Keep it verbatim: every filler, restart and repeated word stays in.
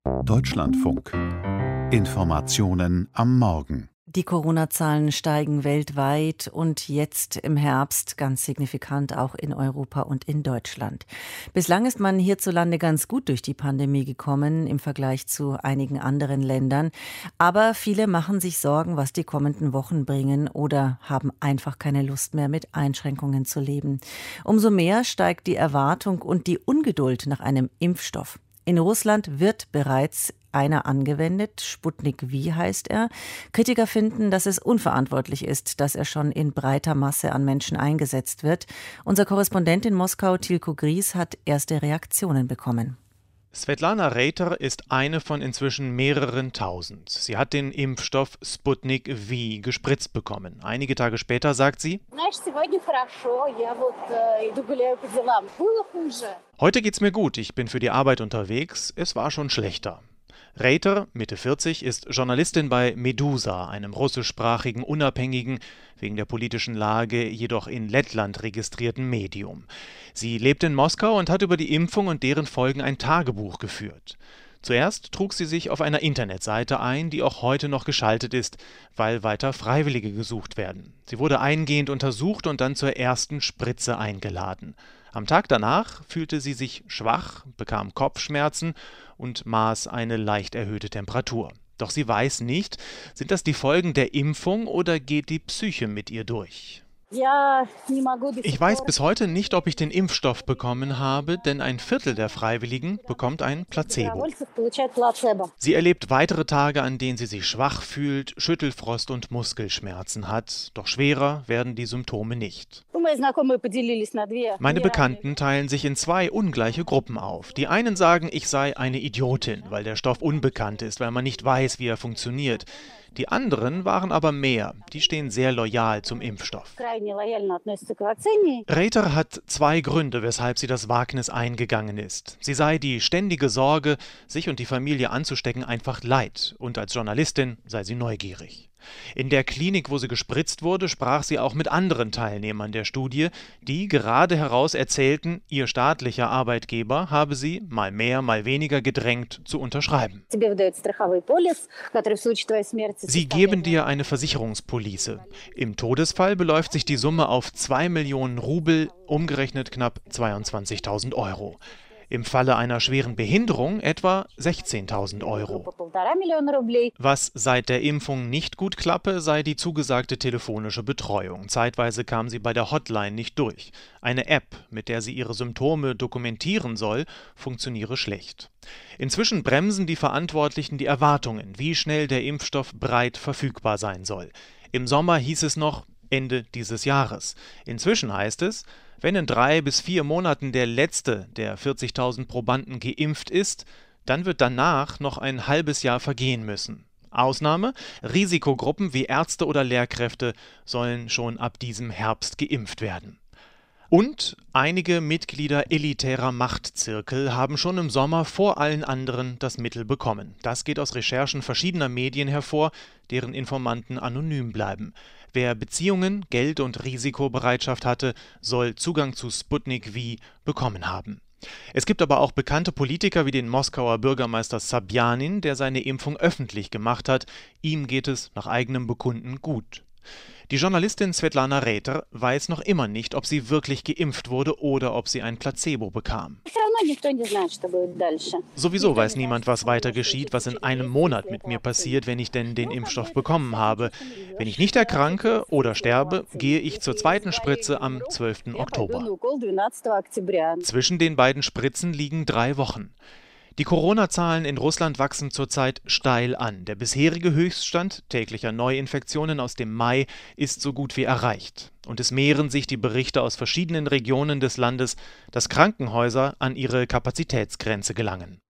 Deutschlandfunk. Informationen am Morgen. Die Corona-Zahlen steigen weltweit und jetzt im Herbst ganz signifikant auch in Europa und in Deutschland. Bislang ist man hierzulande ganz gut durch die Pandemie gekommen im Vergleich zu einigen anderen Ländern. Aber viele machen sich Sorgen, was die kommenden Wochen bringen oder haben einfach keine Lust mehr, mit Einschränkungen zu leben. Umso mehr steigt die Erwartung und die Ungeduld nach einem Impfstoff. In Russland wird bereits einer angewendet, Sputnik V heißt er. Kritiker finden, dass es unverantwortlich ist, dass er schon in breiter Masse an Menschen eingesetzt wird. Unser Korrespondent in Moskau, Tilko Gries, hat erste Reaktionen bekommen. Svetlana Reiter ist eine von inzwischen mehreren tausend. Sie hat den Impfstoff Sputnik V gespritzt bekommen. Einige Tage später sagt sie: Heute geht's mir gut, ich bin für die Arbeit unterwegs, es war schon schlechter. Reiter, Mitte vierzig, ist Journalistin bei Medusa, einem russischsprachigen, unabhängigen, wegen der politischen Lage jedoch in Lettland registrierten Medium. Sie lebt in Moskau und hat über die Impfung und deren Folgen ein Tagebuch geführt. Zuerst trug sie sich auf einer Internetseite ein, die auch heute noch geschaltet ist, weil weiter Freiwillige gesucht werden. Sie wurde eingehend untersucht und dann zur ersten Spritze eingeladen. Am Tag danach fühlte sie sich schwach, bekam Kopfschmerzen und maß eine leicht erhöhte Temperatur. Doch sie weiß nicht, sind das die Folgen der Impfung oder geht die Psyche mit ihr durch? Ich weiß bis heute nicht, ob ich den Impfstoff bekommen habe, denn ein Viertel der Freiwilligen bekommt ein Placebo. Sie erlebt weitere Tage, an denen sie sich schwach fühlt, Schüttelfrost und Muskelschmerzen hat. Doch schwerer werden die Symptome nicht. Meine Bekannten teilen sich in zwei ungleiche Gruppen auf. Die einen sagen, ich sei eine Idiotin, weil der Stoff unbekannt ist, weil man nicht weiß, wie er funktioniert. Die anderen waren aber mehr. Die stehen sehr loyal zum Impfstoff. Reiter hat zwei Gründe, weshalb sie das Wagnis eingegangen ist. Sie sei die ständige Sorge, sich und die Familie anzustecken, einfach leid. Und als Journalistin sei sie neugierig. In der Klinik, wo sie gespritzt wurde, sprach sie auch mit anderen Teilnehmern der Studie, die gerade heraus erzählten, ihr staatlicher Arbeitgeber habe sie, mal mehr, mal weniger gedrängt, zu unterschreiben. Sie geben dir eine Versicherungspolice. Im Todesfall beläuft sich die Summe auf zwei Millionen Rubel, umgerechnet knapp zweiundzwanzigtausend Euro. Im Falle einer schweren Behinderung etwa sechzehntausend Euro. Was seit der Impfung nicht gut klappe, sei die zugesagte telefonische Betreuung. Zeitweise kam sie bei der Hotline nicht durch. Eine App, mit der sie ihre Symptome dokumentieren soll, funktioniere schlecht. Inzwischen bremsen die Verantwortlichen die Erwartungen, wie schnell der Impfstoff breit verfügbar sein soll. Im Sommer hieß es noch Ende dieses Jahres. Inzwischen heißt es, wenn in drei bis vier Monaten der letzte der vierzigtausend Probanden geimpft ist, dann wird danach noch ein halbes Jahr vergehen müssen. Ausnahme: Risikogruppen wie Ärzte oder Lehrkräfte sollen schon ab diesem Herbst geimpft werden. Und einige Mitglieder elitärer Machtzirkel haben schon im Sommer vor allen anderen das Mittel bekommen. Das geht aus Recherchen verschiedener Medien hervor, deren Informanten anonym bleiben. Wer Beziehungen, Geld und Risikobereitschaft hatte, soll Zugang zu Sputnik V bekommen haben. Es gibt aber auch bekannte Politiker wie den Moskauer Bürgermeister Sobjanin, der seine Impfung öffentlich gemacht hat. Ihm geht es nach eigenem Bekunden gut. Die Journalistin Svetlana Reiter weiß noch immer nicht, ob sie wirklich geimpft wurde oder ob sie ein Placebo bekam. Sowieso weiß niemand, was weiter geschieht, was in einem Monat mit mir passiert, wenn ich denn den Impfstoff bekommen habe. Wenn ich nicht erkranke oder sterbe, gehe ich zur zweiten Spritze am zwölften Oktober. Zwischen den beiden Spritzen liegen drei Wochen. Die Corona-Zahlen in Russland wachsen zurzeit steil an. Der bisherige Höchststand täglicher Neuinfektionen aus dem Mai ist so gut wie erreicht. Und es mehren sich die Berichte aus verschiedenen Regionen des Landes, dass Krankenhäuser an ihre Kapazitätsgrenze gelangen.